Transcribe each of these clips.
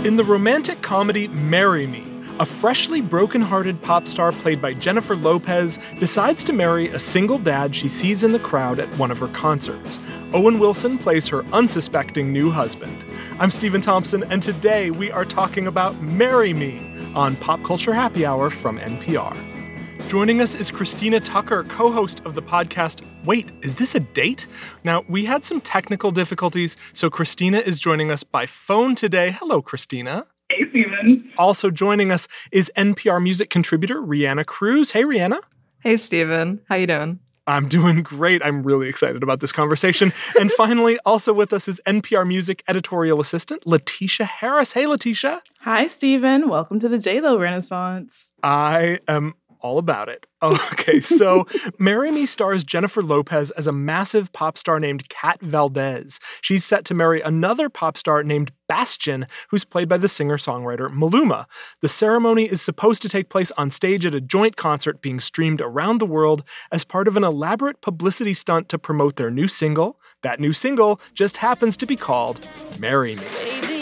In the romantic comedy Marry Me, a freshly broken-hearted pop star played by Jennifer Lopez decides to marry a single dad she sees in the crowd at one of her concerts. Owen Wilson plays her unsuspecting new husband. I'm Stephen Thompson, and today we are talking about Marry Me on Pop Culture Happy Hour from NPR. Joining us is Christina Tucker, co-host of the podcast Wait, Is This a Date? Now, we had some technical difficulties, so Christina is joining us by phone today. Hello, Christina. Hey, Stephen. Also joining us is NPR music contributor Rihanna Cruz. Hey, Rihanna. Hey, Stephen. How you doing? I'm doing great. I'm really excited about this conversation. And finally, also with us is NPR music editorial assistant Letitia Harris. Hey, Letitia. Hi, Stephen. Welcome to the J-Lo Renaissance. I am all about it. Okay, so Marry Me stars Jennifer Lopez as a massive pop star named Kat Valdez. She's set to marry another pop star named Bastion, who's played by the singer-songwriter Maluma. The ceremony is supposed to take place on stage at a joint concert being streamed around the world as part of an elaborate publicity stunt to promote their new single. That new single just happens to be called Marry Me.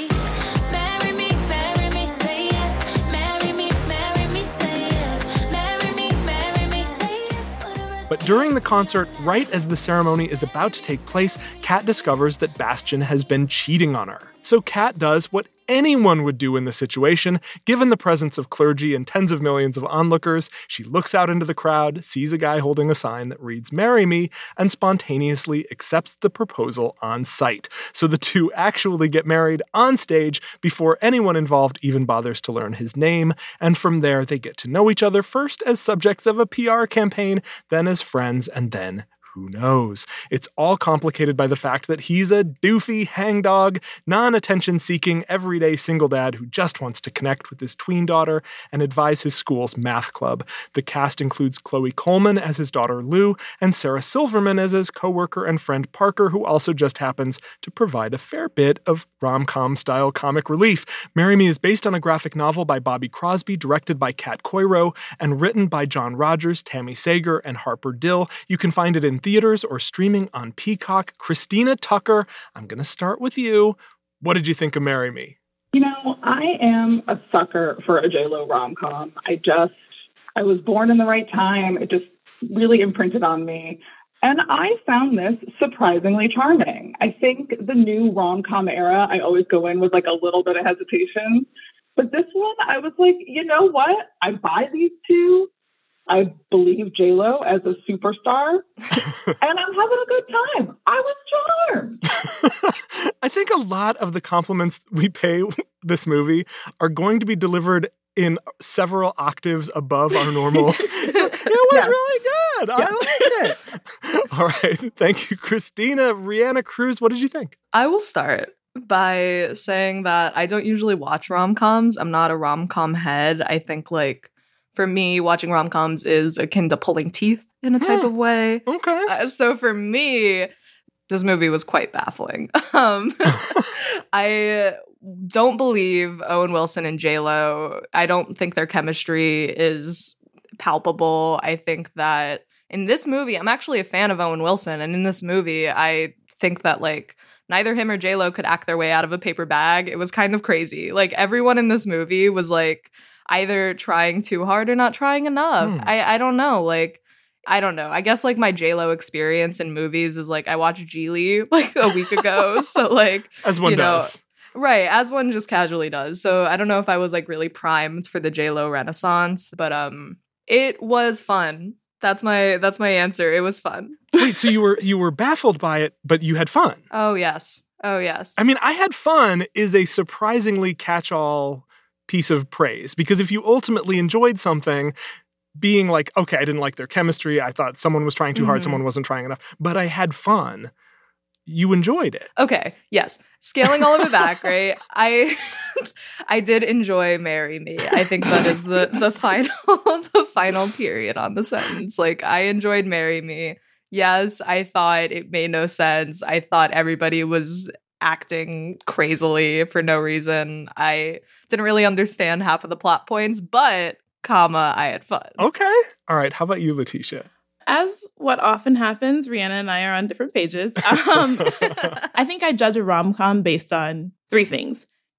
But during the concert, right as the ceremony is about to take place, Kat discovers that Bastion has been cheating on her. So Kat does what anyone would do in the situation. Given the presence of clergy and tens of millions of onlookers, she looks out into the crowd, sees a guy holding a sign that reads "Marry Me," and spontaneously accepts the proposal on sight. So the two actually get married on stage before anyone involved even bothers to learn his name. And from there, they get to know each other first as subjects of a PR campaign, then as friends, and then who knows? It's all complicated by the fact that he's a doofy hangdog, non-attention-seeking, everyday single dad who just wants to connect with his tween daughter and advise his school's math club. The cast includes Chloe Coleman as his daughter Lou and Sarah Silverman as his coworker and friend Parker, who also just happens to provide a fair bit of rom-com-style comic relief. Marry Me is based on a graphic novel by Bobby Crosby, directed by Kat Coiro, and written by John Rogers, Tammy Sager, and Harper Dill. You can find it in theaters or streaming on Peacock. Christina Tucker, I'm going to start with you. What did you think of Marry Me? You know, I am a sucker for a J-Lo rom-com. I was born in the right time. It just really imprinted on me. And I found this surprisingly charming. I think the new rom-com era, I always go in with like a little bit of hesitation. But this one, I was like, you know what? I buy these two. I believe J-Lo as a superstar, and I'm having a good time. I was charmed. I think a lot of the compliments we pay this movie are going to be delivered in several octaves above our normal. It was really good. Yeah. I liked it. All right. Thank you, Christina. Rihanna Cruz, what did you think? I will start by saying that I don't usually watch rom-coms. I'm not a rom-com head. I think, for me, watching rom-coms is akin to pulling teeth in a type of way. Okay. So for me, this movie was quite baffling. I don't believe Owen Wilson and J-Lo. I don't think their chemistry is palpable. I think that in this movie, I'm actually a fan of Owen Wilson. And in this movie, I think that, neither him or J-Lo could act their way out of a paper bag. It was kind of crazy. Everyone in this movie was, either trying too hard or not trying enough. I don't know. I don't know. I guess my J-Lo experience in movies is I watched Geely a week ago. So as one does. Right. As one just casually does. So I don't know if I was really primed for the J-Lo Renaissance, but it was fun. That's my answer. It was fun. Wait, so you were baffled by it, but you had fun. Oh yes. I mean, I had fun is a surprisingly catch-all piece of praise, because if you ultimately enjoyed something, being okay, I didn't like their chemistry, I thought someone was trying too hard, someone wasn't trying enough, but I had fun, you enjoyed it. Okay, yes. Scaling all of it back, right? I did enjoy Marry Me. I think that is the final period on the sentence. I enjoyed Marry Me. Yes, I thought it made no sense. I thought everybody was acting crazily for no reason. I didn't really understand half of the plot points, but, I had fun. Okay. All right. How about you, Letitia? As what often happens, Rihanna and I are on different pages. I think I judge a rom-com based on three things.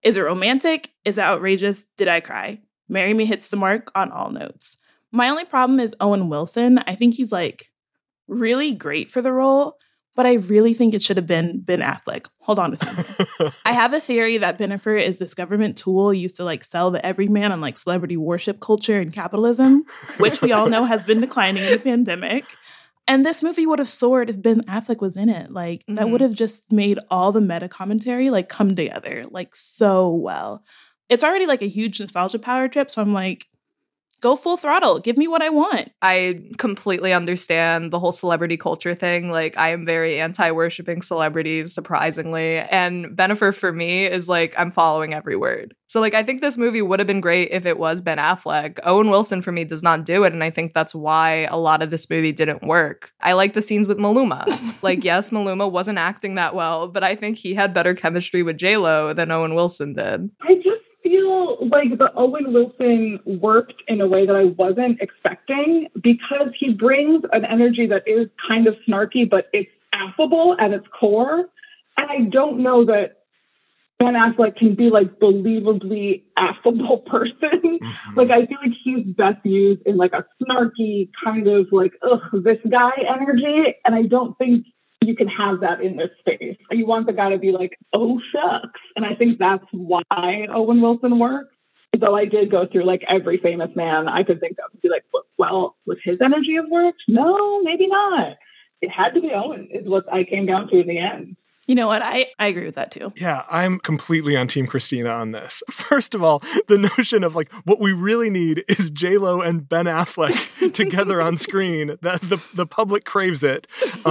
Is it romantic? Is it outrageous? Did I cry? Marry Me hits the mark on all notes. My only problem is Owen Wilson. I think he's like really great for the role, but I really think it should have been Ben Affleck. Hold on a second. I have a theory that Bennifer is this government tool used to like sell the everyman on like celebrity worship culture and capitalism, which we all know has been declining in the pandemic. And this movie would have soared if Ben Affleck was in it. Like, that would have just made all the meta commentary, like, come together, like, so well. It's already, like, a huge nostalgia power trip, so I'm like, go full throttle. Give me what I want. I completely understand the whole celebrity culture thing. Like, I am very anti-worshipping celebrities, surprisingly. And Bennifer, for me, is like, I'm following every word. So, like, I think this movie would have been great if it was Ben Affleck. Owen Wilson, for me, does not do it. And I think that's why a lot of this movie didn't work. I like the scenes with Maluma. Like, yes, Maluma wasn't acting that well, but I think he had better chemistry with J-Lo than Owen Wilson did. I just feel like the Owen Wilson worked in a way that I wasn't expecting because he brings an energy that is kind of snarky, but it's affable at its core. And I don't know that Ben Affleck can be like believably affable person. Mm-hmm. Like, I feel like he's best used in like a snarky kind of like, ugh, this guy energy. And I don't think you can have that in this space. You want the guy to be like, oh, shucks. And I think that's why Owen Wilson works. Though I did go through like every famous man I could think of and be like, well, would his energy have worked? No, maybe not. It had to be Owen is what I came down to in the end. You know what? I agree with that too. Yeah, I'm completely on Team Christina on this. First of all, the notion of like what we really need is J-Lo and Ben Affleck together on screen. That the public craves it.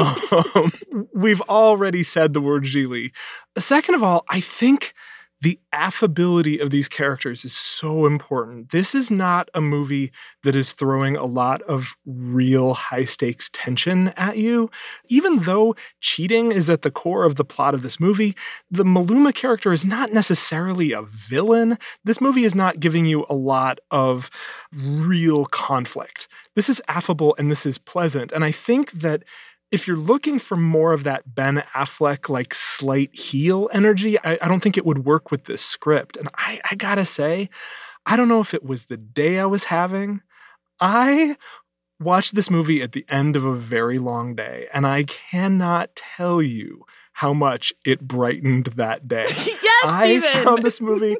We've already said the word Gigli. Second of all, I think the affability of these characters is so important. This is not a movie that is throwing a lot of real high-stakes tension at you. Even though cheating is at the core of the plot of this movie, the Maluma character is not necessarily a villain. This movie is not giving you a lot of real conflict. This is affable and this is pleasant. And I think that if you're looking for more of that Ben Affleck, like, slight heel energy, I don't think it would work with this script. And I gotta say, I don't know if it was the day I was having. I watched this movie at the end of a very long day, and I cannot tell you how much it brightened that day. Yes, I Steven! found this movie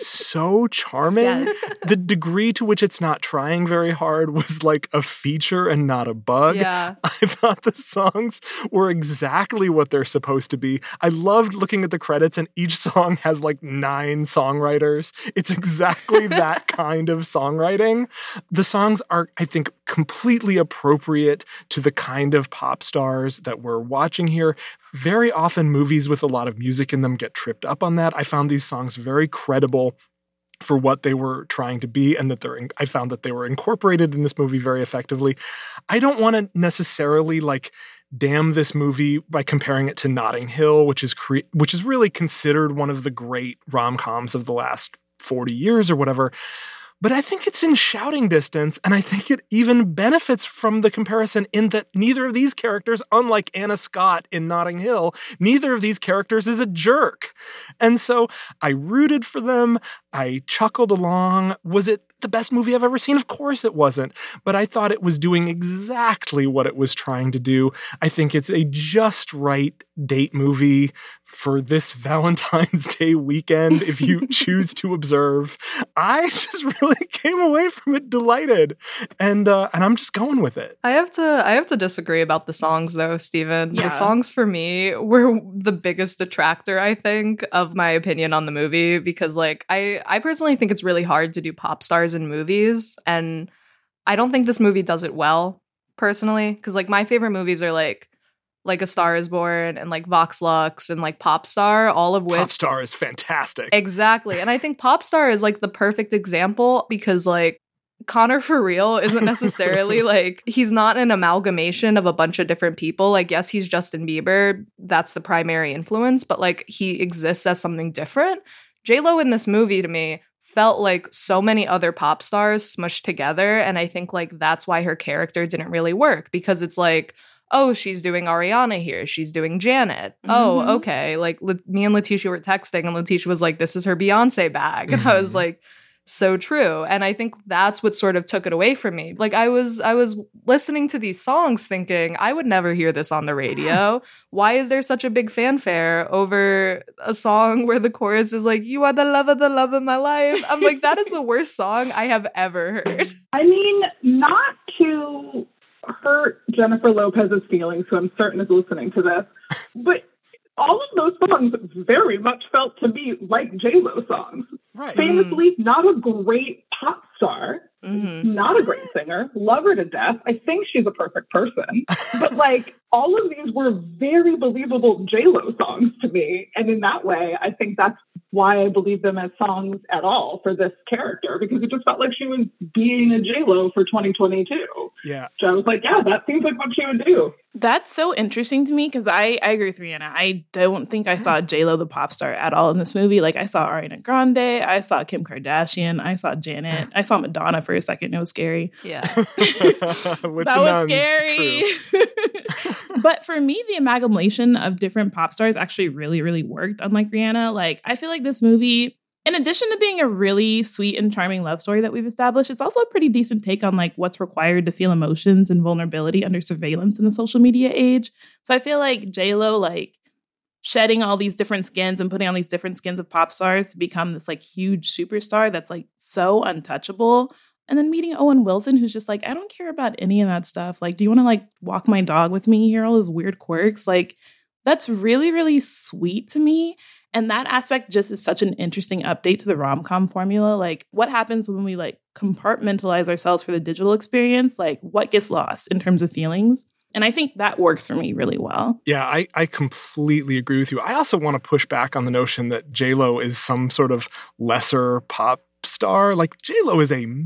so charming. Yes. The degree to which it's not trying very hard was like a feature and not a bug. Yeah. I thought the songs were exactly what they're supposed to be. I loved looking at the credits, and each song has like 9 songwriters. It's exactly that kind of songwriting. The songs are, I think, completely appropriate to the kind of pop stars that we're watching here. Very often movies with a lot of music in them get tripped up on that. I found these songs very credible for what they were trying to be, and that I found that they were incorporated in this movie very effectively. I don't want to necessarily like damn this movie by comparing it to Notting Hill, which is really considered one of the great rom-coms of the last 40 years or whatever. But I think it's in shouting distance, and I think it even benefits from the comparison in that neither of these characters, unlike Anna Scott in Notting Hill, neither of these characters is a jerk. And so I rooted for them. I chuckled along. Was it the best movie I've ever seen? Of course it wasn't. But I thought it was doing exactly what it was trying to do. I think it's a just right date movie for this Valentine's Day weekend, if you choose to observe. I just really came away from it delighted, and I'm just going with it. I have to disagree about the songs, though, Steven. Yeah. The songs for me were the biggest detractor, I think, of my opinion on the movie, because like I personally think it's really hard to do pop stars in movies, and I don't think this movie does it well, personally, because like my favorite movies are like A Star Is Born and like Vox Lux and like Pop Star, all of which... Pop Star is fantastic. Exactly. And I think Pop Star is like the perfect example because like Connor for real isn't necessarily like, he's not an amalgamation of a bunch of different people. Like, yes, he's Justin Bieber. That's the primary influence, but like he exists as something different. J-Lo in this movie to me felt like so many other pop stars smushed together. And I think like that's why her character didn't really work, because it's like, oh, she's doing Ariana here. She's doing Janet. Oh, okay. Like me and Letitia were texting and Letitia was like, this is her Beyonce bag. And I was like, so true. And I think that's what sort of took it away from me. Like I was listening to these songs thinking, I would never hear this on the radio. Why is there such a big fanfare over a song where the chorus is like, you are the love of my life? I'm like, that is the worst song I have ever heard. I mean, not to hurt Jennifer Lopez's feelings, who I'm certain is listening to this, but all of those songs very much felt to me like J-Lo songs. Right. Famously, not a great pop star, not a great singer, love her to death. I think she's a perfect person. But like, all of these were very believable J-Lo songs to me. And in that way, I think that's why I believe them as songs at all for this character, because it just felt like she was being a J-Lo for 2022. Yeah. So I was like, yeah, that seems like what she would do. That's so interesting to me because I agree with Rihanna. I don't think I saw J-Lo the pop star at all in this movie. Like I saw Ariana Grande, I saw Kim Kardashian, I saw Janet, I saw Madonna for a second. It was scary. Yeah. That was scary. But for me, the amalgamation of different pop stars actually really, really worked, unlike Rihanna. Like I feel like this movie, in addition to being a really sweet and charming love story that we've established, it's also a pretty decent take on like what's required to feel emotions and vulnerability under surveillance in the social media age. So I feel like J-Lo like shedding all these different skins and putting on these different skins of pop stars to become this like huge superstar that's like so untouchable. And then meeting Owen Wilson, who's just like, I don't care about any of that stuff. Like, do you want to like walk my dog with me? Hear all his weird quirks? Like, that's really, really sweet to me. And that aspect just is such an interesting update to the rom-com formula. Like, what happens when we like compartmentalize ourselves for the digital experience? Like, what gets lost in terms of feelings? And I think that works for me really well. Yeah, I completely agree with you. I also want to push back on the notion that J-Lo is some sort of lesser pop star. Like J-Lo is a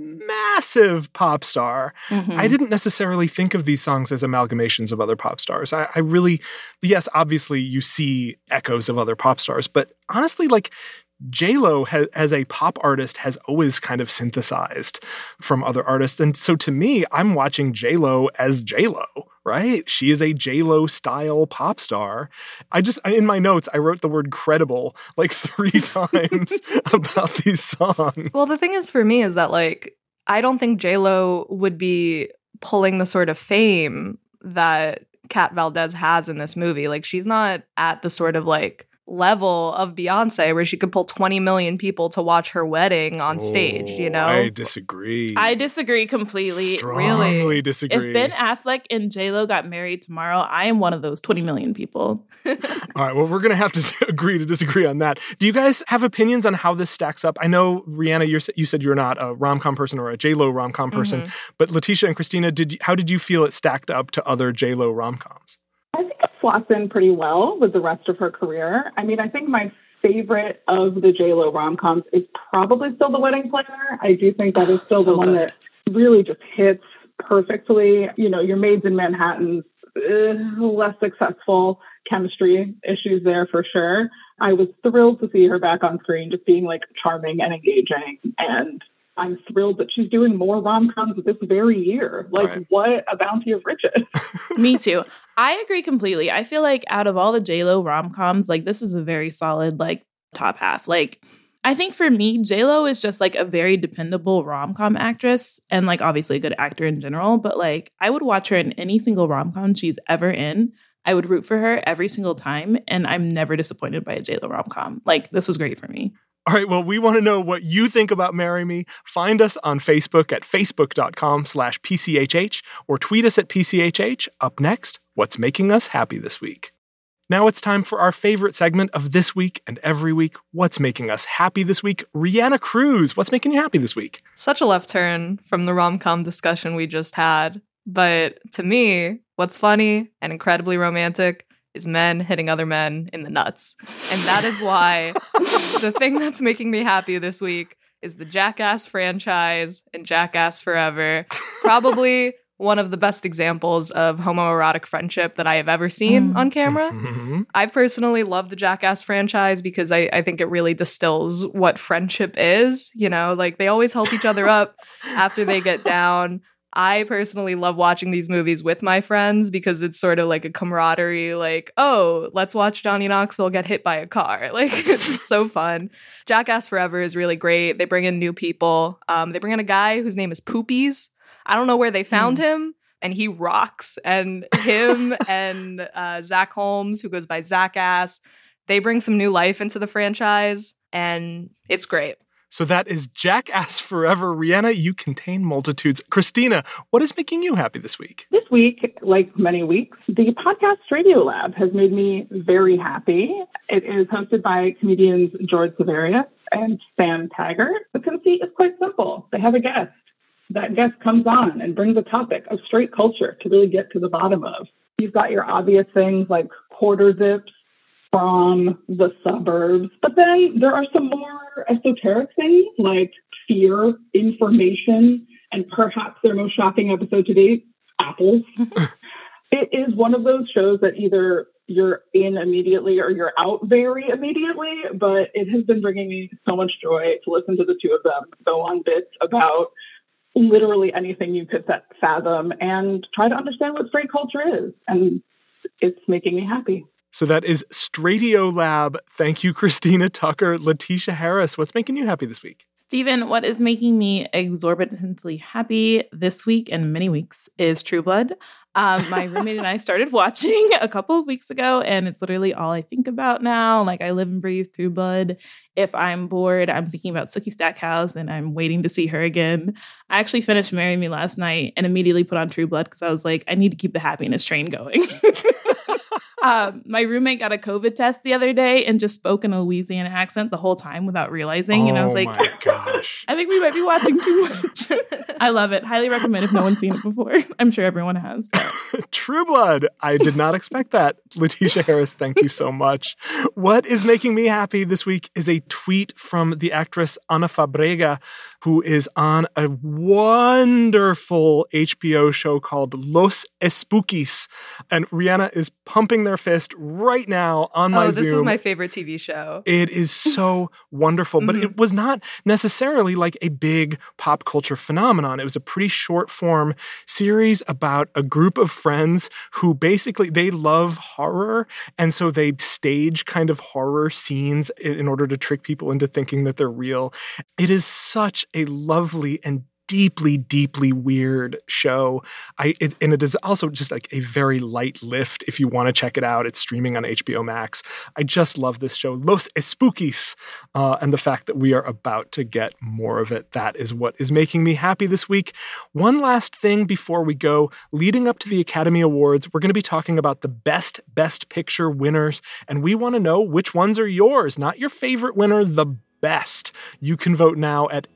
massive pop star. I didn't necessarily think of these songs as amalgamations of other pop stars. I really, yes, obviously you see echoes of other pop stars, but honestly, like J-Lo as a pop artist has always kind of synthesized from other artists. And so to me, I'm watching J-Lo as J-Lo, right? She is a J-Lo style pop star. In my notes, I wrote the word credible like 3 times about these songs. Well, the thing is for me is that like, I don't think J-Lo would be pulling the sort of fame that Kat Valdez has in this movie. Like she's not at the sort of like level of Beyonce where she could pull 20 million people to watch her wedding on stage, you know? I disagree. I disagree completely. Strongly disagree. If Ben Affleck and J-Lo got married tomorrow, I am one of those 20 million people. All right, well, we're going to have to agree to disagree on that. Do you guys have opinions on how this stacks up? I know, Rihanna, you said you're not a rom-com person or a J-Lo rom-com person, but Letitia and Christina, how did you feel it stacked up to other J-Lo rom-coms? I think it slots in pretty well with the rest of her career. I mean, I think my favorite of the J-Lo rom-coms is probably still The Wedding Planner. I do think that is still the one that really just hits perfectly. You know, Your Maids in Manhattan's less successful chemistry issues there for sure. I was thrilled to see her back on screen, just being like charming and engaging, and I'm thrilled that she's doing more rom-coms this very year. Like, what a bounty of riches. Me too. I agree completely. I feel like out of all the J-Lo rom-coms, like, this is a very solid, like, top half. Like, I think for me, J-Lo is just, like, a very dependable rom-com actress and, like, obviously a good actor in general. But, like, I would watch her in any single rom-com she's ever in. I would root for her every single time. And I'm never disappointed by a J-Lo rom-com. Like, this was great for me. All right, well, we want to know what you think about Marry Me. Find us on Facebook at facebook.com/PCHH or tweet us at PCHH. Up next, what's making us happy this week? Now it's time for our favorite segment of this week and every week, what's making us happy this week? Rihanna Cruz, what's making you happy this week? Such a left turn from the rom-com discussion we just had. But to me, what's funny and incredibly romantic is men hitting other men in the nuts. And that is why the thing that's making me happy this week is the Jackass franchise and Jackass Forever. Probably one of the best examples of homoerotic friendship that I have ever seen on camera. I personally love the Jackass franchise because I think it really distills what friendship is. You know, like they always help each other up after they get down. I personally love watching these movies with my friends because it's sort of like a camaraderie, like, oh, let's watch Johnny Knoxville get hit by a car. Like, it's so fun. Jackass Forever is really great. They bring in new people. They bring in a guy whose name is Poopies. I don't know where they found him, and he rocks. And him and Zach Holmes, who goes by Zackass, they bring some new life into the franchise, and it's great. So that is Jackass Forever. Rhianna, you contain multitudes. Christina, what is making you happy this week? This week, like many weeks, the podcast Radiolab has made me very happy. It is hosted by comedians George Severius and Sam Taggart. The conceit is quite simple. They have a guest. That guest comes on and brings a topic of straight culture to really get to the bottom of. You've got your obvious things like quarter zips from the suburbs, but then there are some more esoteric things like fear, information, and perhaps their most shocking episode to date, apples. It is one of those shows that either you're in immediately or you're out very immediately, but it has been bringing me so much joy to listen to the two of them go on bits about literally anything you could fathom and try to understand what straight culture is. And it's making me happy. So that is Stradiolab. Thank you, Christina Tucker. Letitia Harris, what's making you happy this week? Stephen, what is making me exorbitantly happy this week and many weeks is True Blood. My roommate and I started watching a couple of weeks ago, and it's literally all I think about now. Like, I live and breathe True Blood. If I'm bored, I'm thinking about Sookie Stackhouse, and I'm waiting to see her again. I actually finished Marry Me last night and immediately put on True Blood because I was like, I need to keep the happiness train going. My roommate got a COVID test the other day and just spoke in a Louisiana accent the whole time without realizing. And I was like, my gosh. I think we might be watching too much. I love it. Highly recommend if no one's seen it before. I'm sure everyone has. But. True Blood. I did not expect that. Letitia Harris, thank you so much. What is making me happy this week is a tweet from the actress Ana Fabrega, who is on a wonderful HBO show called Los Espookies. And Rhianna is pumping their fist right now on my Zoom. Oh, this is my favorite TV show. It is so wonderful, but it was not necessarily like a big pop culture phenomenon. It was a pretty short form series about a group of friends who basically, they love horror. And so they stage kind of horror scenes in order to trick people into thinking that they're real. It is such a lovely and deeply, deeply weird show. And it is also just like a very light lift if you want to check it out. It's streaming on HBO Max. I just love this show, Los Espookies, and the fact that we are about to get more of it. That is what is making me happy this week. One last thing before we go. Leading up to the Academy Awards, we're going to be talking about the Best Picture winners, and we want to know which ones are yours, not your favorite winner, the best. You can vote now at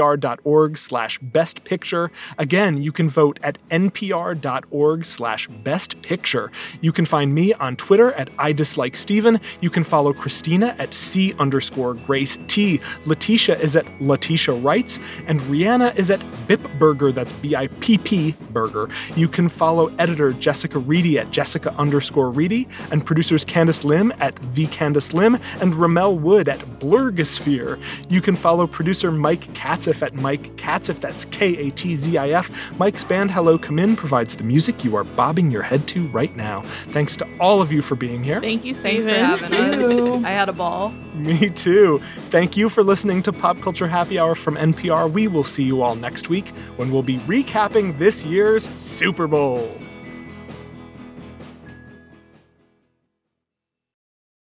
npr.org/bestpicture. Again, you can vote at npr.org/bestpicture. You can find me on Twitter at IDislikeSteven. You can follow Christina at C_GraceT. Letitia is at Letitia Writes, and Rhianna is at BipBurger. That's BIPP Burger. You can follow editor Jessica Reedy at Jessica_Reedy, and producers Candace Lim at The Candace Lim, and Ramel Wood at Blurgosphere. You can follow producer Mike Katzif at Mike Katzif, that's Katzif. Mike's band Hello Come In provides the music you are bobbing your head to right now. Thanks to all of you for being here. Thank you, Steven. Thanks for having us. I had a ball. Me too. Thank you for listening to Pop Culture Happy Hour from NPR. We will see you all next week when we'll be recapping this year's Super Bowl.